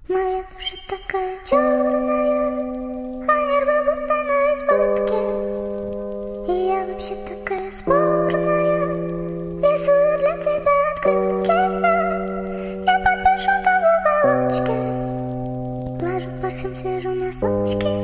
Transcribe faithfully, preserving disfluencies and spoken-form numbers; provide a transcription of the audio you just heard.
Моя душа такая черная, а нервы будто на избытке. И я вообще такая спорная, рисую для тебя открытки. Я подпишу там в уголочке, положу парфюм, свяжу носочки.